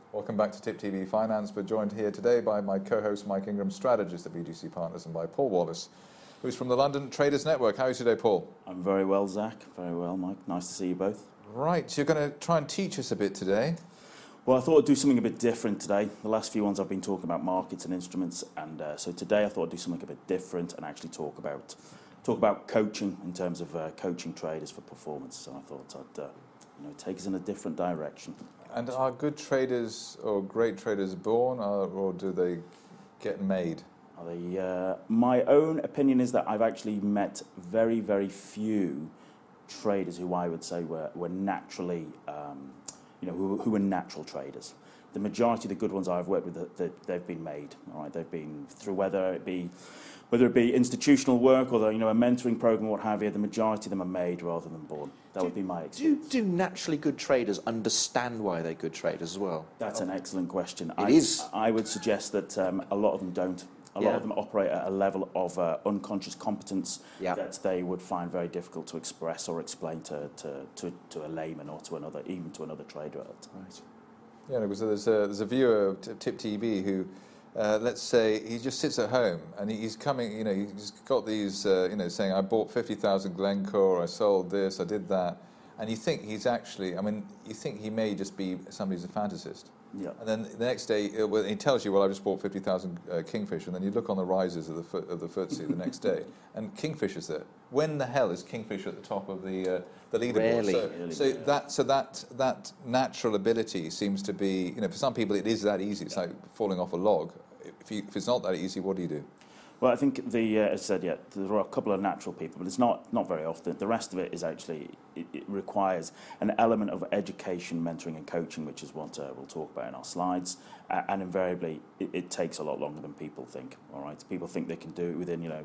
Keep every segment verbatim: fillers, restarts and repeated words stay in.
Welcome back to Tip T V Finance. We're joined here today by my co-host Mike Ingram, strategist at B G C Partners, and by Paul Wallace, who's from the London Traders Network. How are you today, Paul? I'm very well, Zach. Very well, Mike. Nice to see you both. Right, so you're going to try and teach us a bit today. Well, I thought I'd do something a bit different today. The last few ones I've been talking about markets and instruments, and uh, so today I thought I'd do something a bit different and actually talk about talk about coaching in terms of uh, coaching traders for performance. So I thought I'd uh, you know take us in a different direction. And are good traders or great traders born, or, or do they get made? Are they, uh, my own opinion is that I've actually met very, very few traders who I would say were, were naturally, um, you know, who, who were natural traders. The majority of the good ones I've worked with, they, they've been made. All right, they've been through whether it be whether it be institutional work or the, you know a mentoring program, what have you. The majority of them are made rather than born. That do, would be my do, experience. do naturally good traders understand why they're good traders as well? That's an excellent question. It I, is. I would suggest that um, a lot of them don't. A lot Yeah. of them operate at a level of uh, unconscious competence Yeah. that they would find very difficult to express or explain to, to, to, to a layman or to another, even to another trader at times. Yeah, because there's a, there's a viewer of T- Tip T V who, uh, let's say, he just sits at home and he's coming, you know, he's got these, uh, you know, saying, I bought fifty thousand Glencore, I sold this, I did that. And you think he's actually, I mean, you think he may just be somebody who's a fantasist. Yeah. And then the next day, it, well, he tells you, well, I just bought fifty thousand uh, Kingfisher, and then you look on the rises of the foot, of the F T S E the next day, and Kingfisher's there. When the hell is Kingfisher at the top of the uh, the leaderboard? Rarely. So, Really, so yeah. that so that that natural ability seems to be, you know, for some people it is that easy. It's like falling off a log. If, you, if it's not that easy, what do you do? Well, I think the, uh, as I said, yeah, there are a couple of natural people, but it's not, not very often. The rest of it is actually, it, it requires an element of education, mentoring and coaching, which is what uh, we'll talk about in our slides. Uh, and invariably, it, it takes a lot longer than people think, all right? People think they can do it within, you know,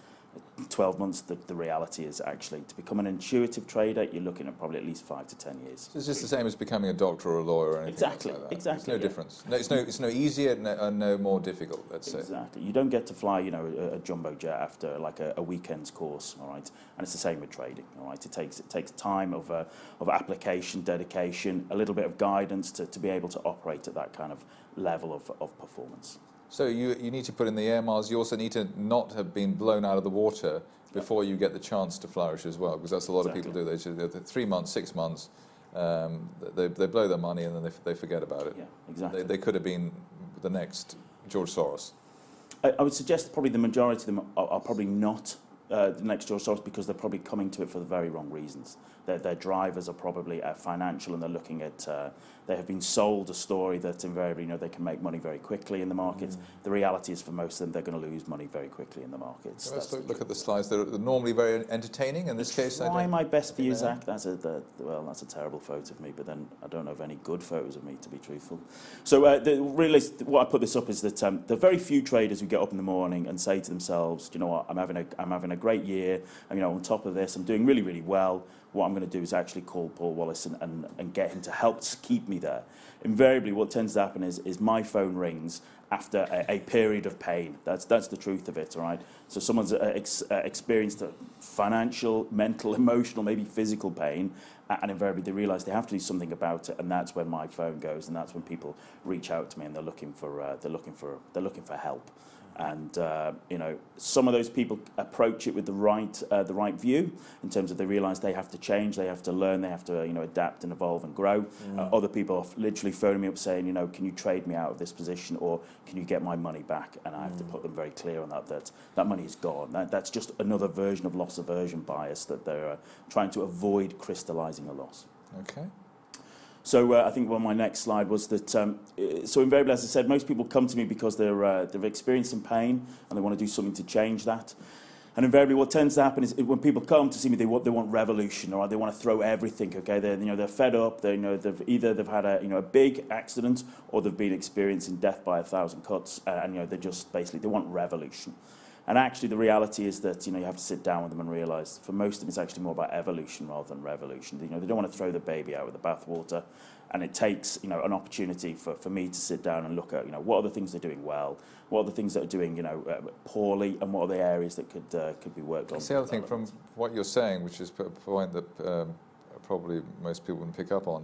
twelve months. The, the reality is actually to become an intuitive trader, you're looking at probably at least five to ten years. So it's just the same as becoming a doctor or a lawyer or anything Exactly, like that. exactly, It's no yeah. difference. No, it's no it's no easier and no, and no more difficult, let's say. Exactly. You don't get to fly, you know, a, a jumbo jet after like a, a weekend's course, all right? And it's the same with trading, all right? It takes it takes time of uh, of application, dedication, a little bit of guidance to, to be able to operate at that kind of level of, of performance. So you you need to put in the air miles. You also need to not have been blown out of the water before you get the chance to flourish as well, because that's a lot Exactly. of people do. They should, they're three months, six months, um, they they blow their money and then they, they forget about it. Yeah, exactly. They, they could have been the next George Soros. I, I would suggest probably the majority of them are, are probably not uh, the next George Soros because they're probably coming to it for the very wrong reasons. Their, their drivers are probably uh, financial, and they're looking at, uh, they have been sold a story that invariably, you know, they can make money very quickly in the markets. Mm. The reality is for most of them, they're going to lose money very quickly in the markets. So let's That's look, look at the slides. They're normally very entertaining. In this case, I try don't- my best for you, Yeah. Zach. That's a the, well, that's a terrible photo of me. But then I don't know of any good photos of me, to be truthful. So uh, the, really, what I put this up is that um, there are very few traders who get up in the morning and say to themselves, "Do you know what? I'm having a I'm having a great year. And, you know, on top of this, I'm doing really really well. What I'm going to do is actually call Paul Wallace and, and, and get him to help to keep me there." Invariably, what tends to happen is, is my phone rings after a, a period of pain. That's that's the truth of it, all right? So someone's uh, ex, uh, experienced financial, mental, emotional, maybe physical pain, and invariably they realise they have to do something about it, and that's when my phone goes, and that's when people reach out to me and they're looking for uh, they're looking for they're looking for help. And uh, you know, some of those people approach it with the right uh, the right view in terms of they realise they have to change, they have to learn, they have to you know adapt and evolve and grow. Mm. Uh, other people are literally phoning me up saying, you know, can you trade me out of this position, or can you get my money back? And I have mm. to put them very clear on that that that money is gone. That, that's just another version of loss aversion bias that they're uh, trying to avoid crystallising a loss. Okay. So uh, I think one of my next slide was that, um, so invariably, as I said, most people come to me because they're, uh, they've experienced some pain and they want to do something to change that. And invariably what tends to happen is when people come to see me, they want, they want revolution, or they want to throw everything, okay? They're, you know, they're fed up, they you know, they've either they've had a, you know, a big accident or they've been experiencing death by a thousand cuts, uh, and you know, they just basically, they want revolution. And actually, the reality is that you know you have to sit down with them and realise, for most of them, it's actually more about evolution rather than revolution. You know, they don't want to throw the baby out with the bathwater, and it takes you know an opportunity for, for me to sit down and look at you know what are the things they're doing well, what are the things that are doing you know uh, poorly, and what are the areas that could uh, could be worked on. That's the other thing from what you're saying, which is a point that um, probably most people wouldn't pick up on.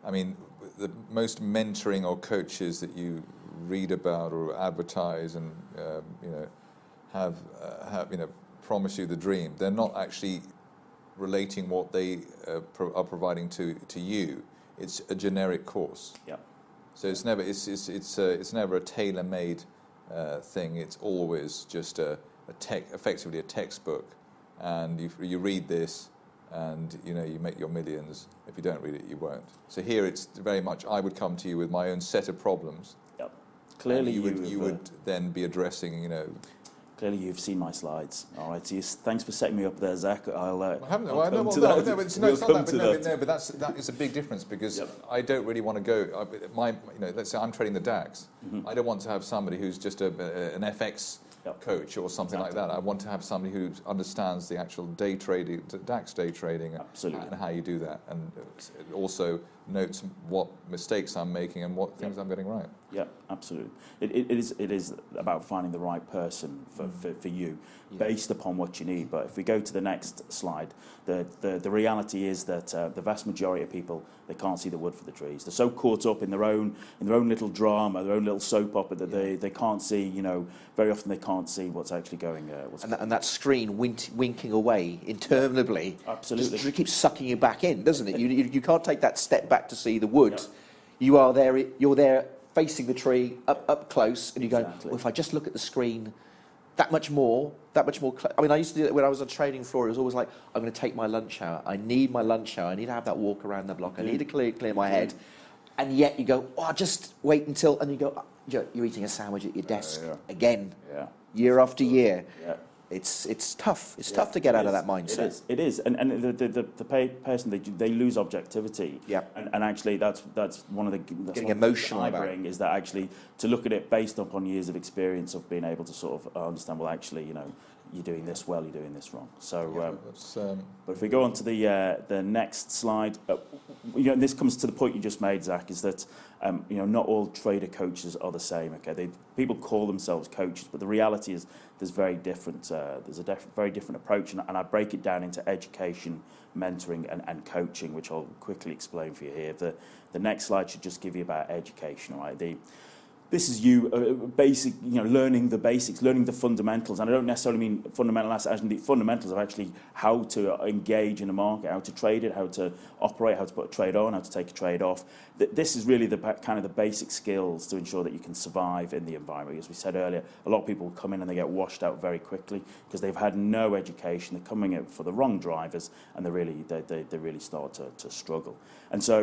I mean, the most mentoring or coaches that you read about or advertise and uh, you know have uh, have you know promise you the dream, they're not actually relating what they uh, pro- are providing to, to you. It's a generic course. Yeah. So it's never it's it's it's, uh, it's never a tailor-made uh, thing. It's always just a, a tech, effectively a textbook, and you you read this, and you know you make your millions. If you don't read it, you won't. So here it's very much I would come to you with my own set of problems. Yep. Clearly, you would you've, you uh, would then be addressing you know. Clearly, you've seen my slides. All right, so you, thanks for setting me up there, Zach. I'll, uh, I haven't. I'll Well, come no, well, to no, that. no, but it's, no, We'll it's not come that. But to no, that. but no, but that's that is a big difference because Yep. I don't really want to go. I, my, you know, let's say I'm trading the DAX. Mm-hmm. I don't want to have somebody who's just a, a, an F X Yep. coach or something Exactly. like that. I want to have somebody who understands the actual day trading, DAX day trading, Absolutely. and how you do that, and also notes what mistakes I'm making and what things Yep. I'm getting right. Yeah, absolutely. It, it, it is it is about finding the right person for, for, for you, Yeah. based upon what you need. But if we go to the next slide, the the, the reality is that uh, the vast majority of people, they can't see the wood for the trees. They're so caught up in their own in their own little drama, their own little soap opera that they, they can't see. You know, very often they can't see what's actually going. Uh, what's And that, and that screen wink, winking away interminably Absolutely. just keeps sucking you back in, doesn't it? You, you, you can't take that step back to see the wood. Yeah. You are there. You're there facing the tree up up close, and you go, Exactly. well, if I just look at the screen that much more, that much more. Cl- I mean, I used to do that when I was on trading floor. It was always like, I'm going to take my lunch hour. I need my lunch hour. I need to have that walk around the block. I do. need to clear clear my do. head. And yet you go, oh, just wait until, and you go, oh, you're you're eating a sandwich at your desk yeah. again, Yeah. year after year. Yeah. It's it's tough. It's Yeah, tough to get it out of is. that mindset. It is. It is. And and the the, the, the pay person they they lose objectivity. Yeah. And, and actually that's that's one of the that's Getting one of the things emotional that I about it. bring is that actually to look at it based upon years of experience of being able to sort of uh, understand. Well, actually, you know, you're doing this well, you're doing this wrong. So. Um, That's, um, But if we go on to the uh, the next slide, uh, you know, and this comes to the point you just made, Zach, is that um, you know not all trader coaches are the same. Okay, they people call themselves coaches, but the reality is there's very different. Uh, there's a def- very different approach, and, and I break it down into education, mentoring, and, and coaching, which I'll quickly explain for you here. The the next slide should just give you about education, right? The This is you uh, basic, you know, learning the basics, learning the fundamentals, and I don't necessarily mean fundamental as as in the fundamentals of actually how to engage in a market, how to trade it, how to operate, how to put a trade on, how to take a trade off. Th- This is really the ba- kind of the basic skills to ensure that you can survive in the environment. As we said earlier, a lot of people come in and they get washed out very quickly because they've had no education. They're coming in for the wrong drivers, and they really they they, they really start to, to struggle. And so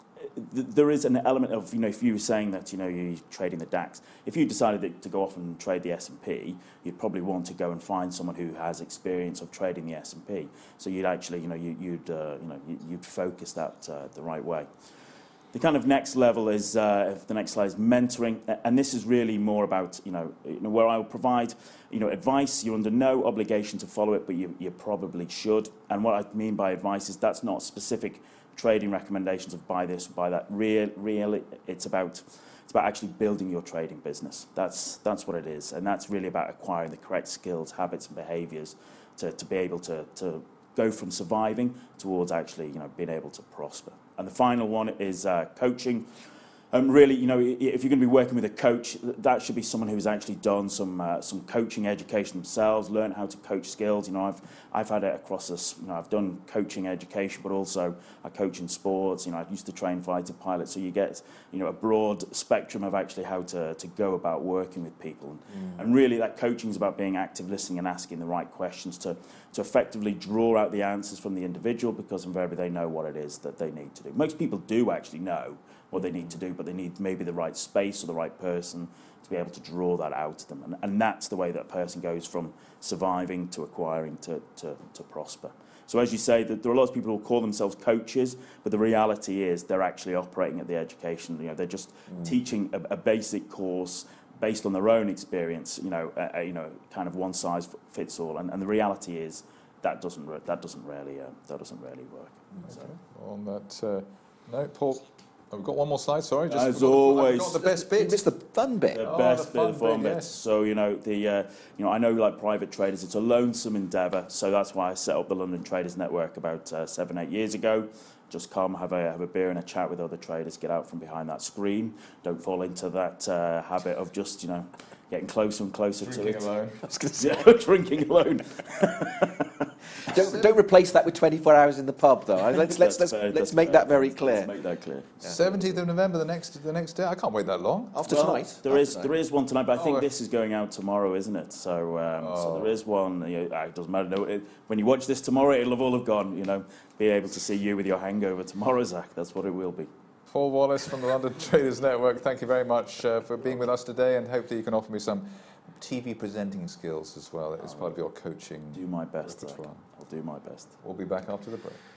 there is an element of, you know, if you were saying that, you know, you're trading the DAX, if you decided to go off and trade the S and P, you'd probably want to go and find someone who has experience of trading the S and P. So you'd actually, you know, you, you'd, uh, you know, you'd focus that uh, the right way. The kind of next level is, uh, if the next slide is mentoring, and this is really more about, you know, you know where I will provide, you know, advice. You're under no obligation to follow it, but you, you probably should. And what I mean by advice is that's not specific trading recommendations of buy this, buy that. Real, real. It's about it's about actually building your trading business. That's that's what it is, and that's really about acquiring the correct skills, habits, and behaviours to, to be able to to go from surviving towards actually, you know, being able to prosper. And the final one is uh, coaching. Um, really, you know, if you're going to be working with a coach, that should be someone who's actually done some uh, some coaching education themselves, learn how to coach skills. You know, I've I've had it across this. You know, I've done coaching education, but also I coach in sports. You know, I used to train fighter pilots, so you get, you know, a broad spectrum of actually how to to go about working with people. Mm. And really, that coaching is about being active, listening, and asking the right questions to to effectively draw out the answers from the individual, because invariably they know what it is that they need to do. Most people do actually know what they need to do, but they need maybe the right space or the right person to be able to draw that out to them. And, and that's the way that person goes from surviving to acquiring to, to, to prosper. So as you say, that there are lots of people who call themselves coaches, but the reality is they're actually operating at the education. You know, they're just mm. teaching a, a basic course based on their own experience. You know, a, a, you know, kind of one size fits all. And, and the reality is that doesn't re- that doesn't really uh, that doesn't really work. Okay. So. On that uh, note, Paul. I've got one more slide, sorry. Just As forgot always. The, I forgot the best bit. You missed the fun bit. The oh, best the bit, the fun bit, bit. yes. So, you know, the uh, you know, I know, like private traders, it's a lonesome endeavour. So that's why I set up the London Traders Network about uh, seven, eight years ago. just come, have a have a beer and a chat with other traders, get out from behind that screen. Don't fall into that uh, habit of just, you know, getting closer and closer Drinking to it. alone. I was going to say, Yeah, drinking alone. don't, don't replace that with twenty-four hours in the pub, though. Let's let's let's, That's fair, let's that's make fair. that very Let's clear. make that clear. seventeenth of November, the next the next day. I can't wait that long. After Well, tonight, there After is tonight. there is one tonight, but I think Oh, this is going out tomorrow, isn't it? So um, so Oh. there is one. You know, it doesn't matter. No, it, when you watch this tomorrow, it'll have all have gone. You know, be able to see you with your hangover tomorrow, Zach. That's what it will be. Paul Wallace from the London Traders Network, thank you very much uh, for being with us today, and hopefully you can offer me some T V presenting skills as well as part of your coaching Do my best, Zach. repertoire. I'll do my best. We'll be back after the break.